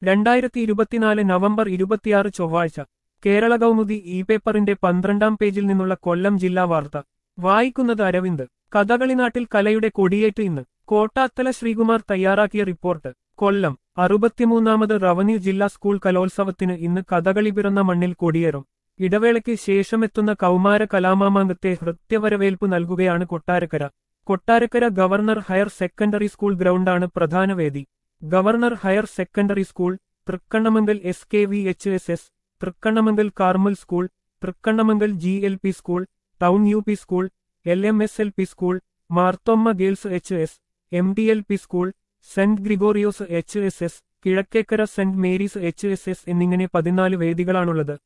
2024 November 26 ചൊവ്വാഴ്ച Kerala Kaumudi E പേപ്പറിന്റെ 12-ാം പേജിൽ നിന്നുള്ള കൊല്ലം ജില്ലാ വാർത്ത വായിക്കുന്നത് അരവിന്ദ്. കഥകളിനാട്ടിൽ കലയുടെ കൊടിയേറ്റ് ഇന്ന്. കോട്ടാത്തല ശ്രീകുമാർ തയ്യാറാക്കിയ റിപ്പോർട്ട്. കൊല്ലം 63ാമത് റവന്യൂ ജില്ലാ സ്കൂൾ കലോത്സവത്തിന് ഇന്ന് കഥകളി പിറന്ന മണ്ണിൽ കൊടിയേറും. ഇടവേളയ്ക്ക് ശേഷമെത്തുന്ന കൗമാര കലാമാമാങ്കത്തെ ഹൃത്യവരവേൽപ്പ് നൽകുകയാണ് Kottarakkara. Kottarakkara governor higher secondary school ഗ്രൗണ്ടാണ് പ്രധാന വേദി. Governor higher secondary school, Thrikkannamangal SKVHSS, Thrikkannamangal Carmel school, Thrikkannamangal GLP school, town UP school, LMSLP school, Marthoma girls HS, MDLP school, saint Gregorios HSS, Kizhakkekara saint Mary's HSS എന്നിങ്ങനെ 14 വേദികളാണുള്ളത്.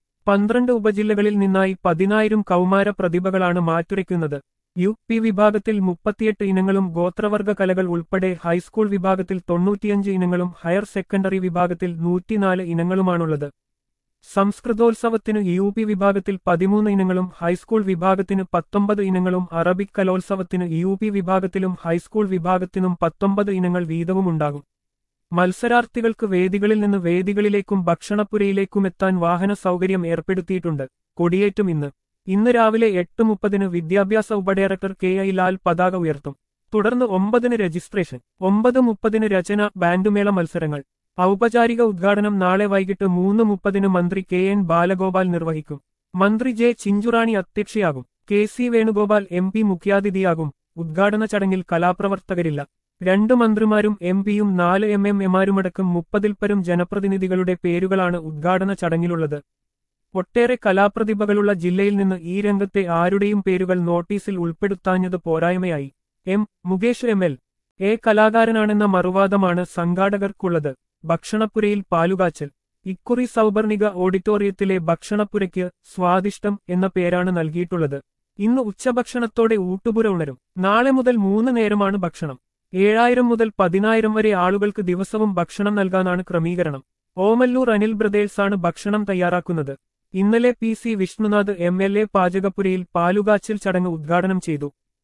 12 ഉപജില്ലകളിൽ നിന്നായി 10,000 കൗമാര പ്രതിഭകളാണ് മാറ്റുരയ്ക്കുന്നത്. UP വിഭാഗത്തിൽ 38 ഇനങ്ങളും ഗോത്രവർഗ കലകൾ ഉൾപ്പെടെ ഹൈസ്കൂൾ വിഭാഗത്തിൽ 95 ഇനങ്ങളും ഹയർ സെക്കൻഡറി വിഭാഗത്തിൽ 104 ഇനങ്ങളുമാണുള്ളത്. സംസ്കൃതോത്സവത്തിന് UP വിഭാഗത്തിൽ 13 ഇനങ്ങളും ഹൈസ്കൂൾ വിഭാഗത്തിന് 19 ഇനങ്ങളും അറബിക് കലോത്സവത്തിന് UP വിഭാഗത്തിലും ഹൈസ്കൂൾ വിഭാഗത്തിനും 19 ഇനങ്ങൾ വീതവുമുണ്ടാകും. മത്സരാർത്ഥികൾക്ക് വേദികളിൽ നിന്ന് വേദികളിലേക്കും ഭക്ഷണപ്പുരയിലേക്കുമെത്താൻ വാഹന സൗകര്യം ഏർപ്പെടുത്തിയിട്ടുണ്ട്. കൊടിയേറ്റും ഇന്ന് രാവിലെ 8:30 വിദ്യാഭ്യാസ ഉപഡയറക്ടർ KI ലാൽ പതാക ഉയർത്തും. തുടർന്ന് 9 രജിസ്ട്രേഷൻ, 9:30 രചന, ബാൻഡുമേള മത്സരങ്ങൾ. ഔപചാരിക ഉദ്ഘാടനം നാളെ വൈകിട്ട് 3:30 മന്ത്രി KN ബാലഗോപാൽ നിർവഹിക്കും. മന്ത്രി J Chinchu Rani അധ്യക്ഷയാകും. KC Venugopal MP മുഖ്യാതിഥിയാകും. ഉദ്ഘാടന ചടങ്ങിൽ കലാപ്രവർത്തകരില്ല. 2 മന്ത്രിമാരും MPയും 4 MMAമാരുമടക്കം 30-ൽ-പരം ജനപ്രതിനിധികളുടെ പേരുകളാണ് ഉദ്ഘാടന ചടങ്ങിലുള്ളത്. ഒട്ടേറെ കലാപ്രതിഭകളുള്ള ജില്ലയിൽ നിന്ന് ഈ രംഗത്തെ ആരുടെയും പേരുകൾ നോട്ടീസിൽ ഉൾപ്പെടുത്താഞ്ഞത് പോരായ്മയായി. മുകേഷ് MLA കലാകാരനാണെന്ന മറുവാദമാണ് സംഘാടകർക്കുള്ളത്. ഭക്ഷണപ്പുരയിൽ പാലുകാച്ചൽ. ഇക്കുറി സൗപർണിക ഓഡിറ്റോറിയത്തിലെ ഭക്ഷണപ്പുരയ്ക്ക് സ്വാദിഷ്ടം എന്ന പേരാണ് നൽകിയിട്ടുള്ളത്. ഇന്ന് ഉച്ചഭക്ഷണത്തോടെ ഊട്ടുപുര ഉണരും. നാളെ മുതൽ 3 നേരമാണ് ഭക്ഷണം. 7,000 മുതൽ 10,000 വരെ ആളുകൾക്ക് ദിവസവും ഭക്ഷണം നൽകാനാണ് ക്രമീകരണം. ഓമല്ലൂർ അനിൽ ബ്രദേഴ്സാണ് ഭക്ഷണം തയ്യാറാക്കുന്നത്. ഇന്നലെ PC വിഷ്ണുനാഥ് MLA പാചകപ്പുരയിൽ പാലുകാച്ചൽ ചടങ്ങ് ഉദ്ഘാടനം ചെയ്തു.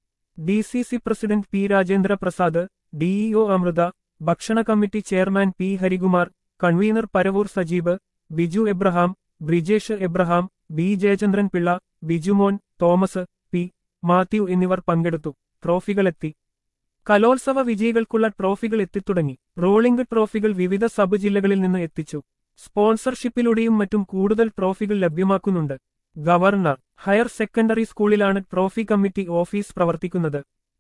DCC president P Rajendra Prasad, DEO Amritha, ഭക്ഷണ committee chairman P Harikumar, convener Paravur Sajeeb, Biju Abraham, Brijesh Abraham, B Jayachandran Pillai, Bijumon, Thomas, P Mathew എന്നിവർ പങ്കെടുത്തു. ട്രോഫികളെത്തി. കലോത്സവ വിജയികൾക്കുള്ള ട്രോഫികൾ എത്തിത്തുടങ്ങി. റോളിംഗ് ട്രോഫികൾ വിവിധ സബ് ജില്ലകളിൽ നിന്ന് എത്തിച്ചു. സ്പോൺസർഷിപ്പിലൂടെയും മറ്റും കൂടുതൽ ട്രോഫികൾ ലഭ്യമാക്കുന്നുണ്ട്. ഗവർണർ ഹയർ സെക്കൻഡറി സ്കൂളിലാണ് ട്രോഫി കമ്മിറ്റി ഓഫീസ് പ്രവർത്തിക്കുന്നത്.